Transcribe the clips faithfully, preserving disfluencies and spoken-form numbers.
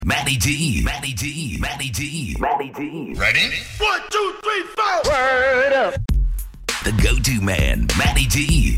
Matty D, Matty D, Matty D, Matty D. Ready? One, two, three, four. Word up. The go-to man, Matty D.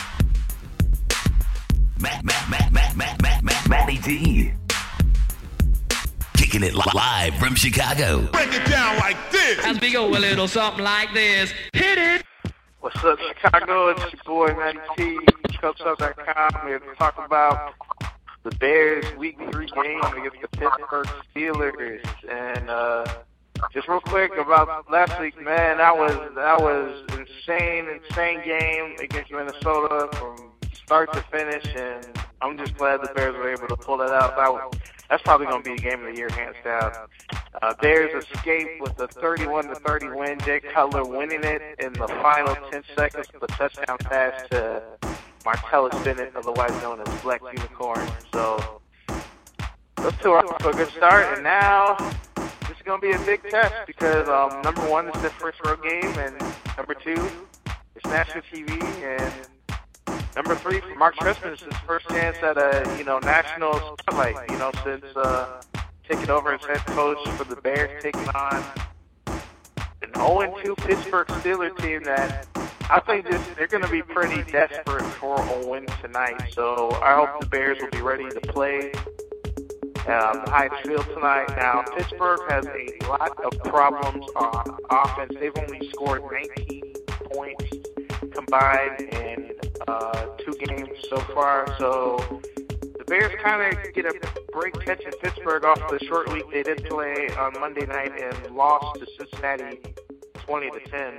Matt, Matt, Matt, Matt, Matt, Matt, Matt, Matty D. Kicking it li- live from Chicago. Break it down like this. As we go a little something like this. Hit it. What's up, Chicago? It's your boy, Matty T, Cubs Up dot com. We're going to talk about the Bears' Week three game against the Pittsburgh Steelers. And uh, just real quick about last week, man, that was that was insane, insane game against Minnesota from start to finish. And I'm just glad the Bears were able to pull that out. That was, that's probably going to be the game of the year, hands down. Uh, Bears escaped with a thirty-one to thirty win. Jay Cutler winning it in the final ten seconds with a touchdown pass to Martellus Bennett, otherwise known as Black Unicorn. So those two are off to a good start. And now this is going to be a big test because um, number one is the first road game, and number two, it's national T V, and number three, for Mark Trestman, it's his first chance at a, you know, national spotlight, you know, since uh, taking over as head coach for the Bears, taking on an oh and two Pittsburgh Steelers team that I think this, they're going to be pretty desperate for a win tonight. So I hope the Bears will be ready to play um, Heinz Field tonight. Now, Pittsburgh has a lot of problems on offense. They've only scored nineteen points combined in uh, two games so far. So the Bears kind of get a break catching Pittsburgh off the short week they did play on Monday night and lost to Cincinnati twenty to ten.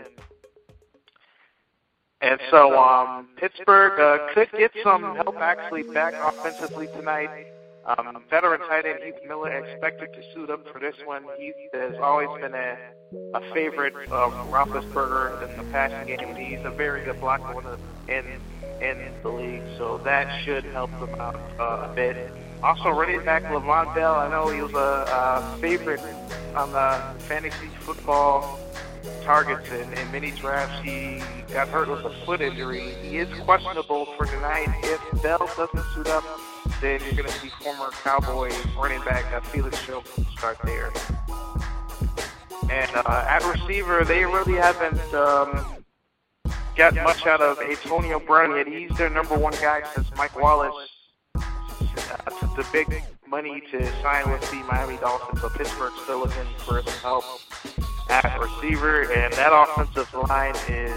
And so um, Pittsburgh uh, could get some help actually back offensively tonight. Um, veteran tight end Heath Miller expected to suit up for this one. Heath has always been a, a favorite of Roethlisberger in the passing game. He's a very good blocker in in the league, so that should help them out uh, a bit. Also, running back Le'Veon Bell, I know he was a, a favorite on the fantasy football targets in, in many drafts. He got hurt with a foot injury. He is questionable for tonight. If Bell doesn't suit up, then you're going to see former Cowboy running back uh, Felix Shelton start there. And uh, at receiver, they really haven't um, got much out of Antonio Brown yet. He's their number one guy since Mike Wallace uh, took the big money to sign with the Miami Dolphins. So Pittsburgh's still looking for some help at receiver, and that offensive line is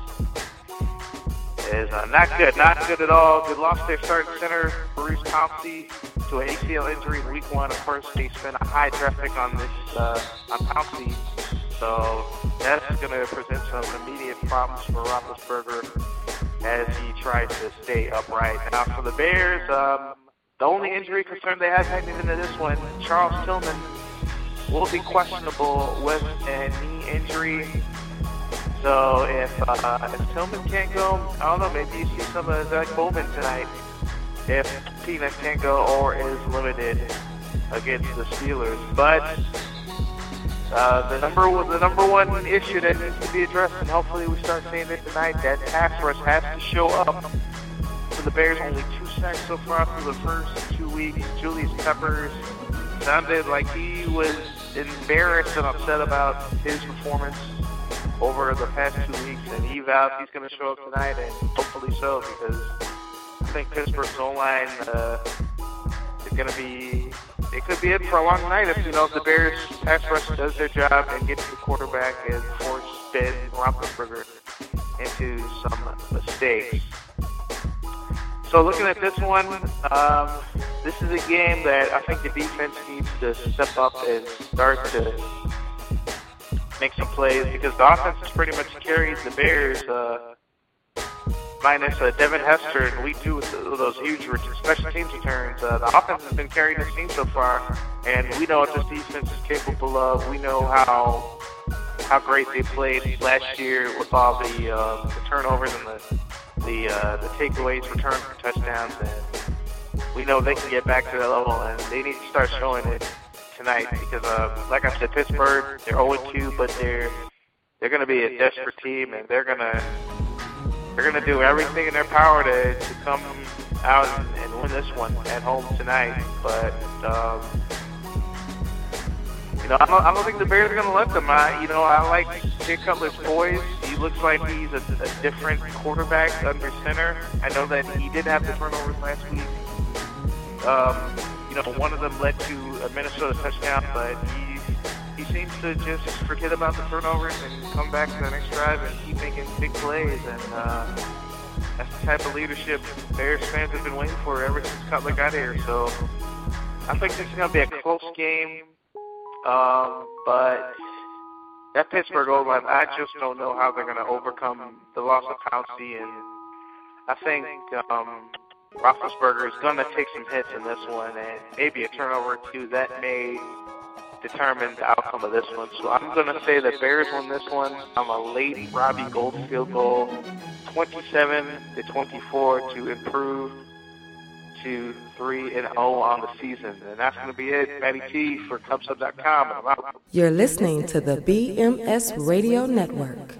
is uh, not good, not good at all. They lost their starting center, Maurice Pouncey, to an A C L injury in week one. Of course, they spent a high draft pick on this uh, on Pouncey, so that's going to present some immediate problems for Roethlisberger as he tries to stay upright. Now, for the Bears, um, the only injury concern they have heading into this one, Charles Tillman will be questionable with a knee injury. So if, uh, if Tillman can't go, I don't know, maybe you see some of Zach Bowman tonight if Peanut can't go or is limited against the Steelers. But uh, the number the number one issue that needs to be addressed, and hopefully we start seeing it tonight, that pass rush has to show up. For the Bears, only two sacks so far through the first two weeks. Julius Peppers sounded like he was embarrassed and upset about his performance over the past two weeks, and he vows he's going to show up tonight, and hopefully so, because I think Pittsburgh's O-line uh, is going to be, it could be it for a long night if, you know, if the Bears pass rush does their job and gets the quarterback and force Ben Roethlisberger into some mistakes. So looking at this one, um, this is a game that I think the defense needs to step up and start to make some plays, because the offense has pretty much carried the Bears, uh, minus uh, Devin Hester in week two with those huge special teams returns. Uh, the offense has been carrying this team so far, and we know what this defense is capable of. We know how how great they played last year with all the, uh, the turnovers and the the uh, the takeaways, return for touchdowns, and we know they can get back to that level, and they need to start showing it tonight, because uh, like I said, Pittsburgh, they're oh and two, but they're they're going to be a desperate team, and they're going to they're going to do everything in their power to, to come out and, and win this one at home tonight. But um, you know, I don't, I don't think the Bears are going to let them. I, you know, I like Jay Cutler's poise. He looks like he's a, a different quarterback under center. I know that he did have the turnovers last week. Um, you know, one of them led to a Minnesota touchdown, but he he seems to just forget about the turnovers and come back to the next drive and keep making big plays. And uh, that's the type of leadership Bears fans have been waiting for ever since Cutler got here. So I think this is going to be a close game. Um, but that Pittsburgh O-line, I just don't know how they're going to overcome the loss of Pouncey. And I think um, Roethlisberger is going to take some hits in this one, and maybe a turnover or two. That may determine the outcome of this one. So I'm going to say the Bears win this one on a late Robbie Gould field goal, twenty-seven to twenty-four, to improve to three and oh on the season. And that's going to be it. Matty T for Cubs Hub dot com. You're listening to the B M S Radio Network.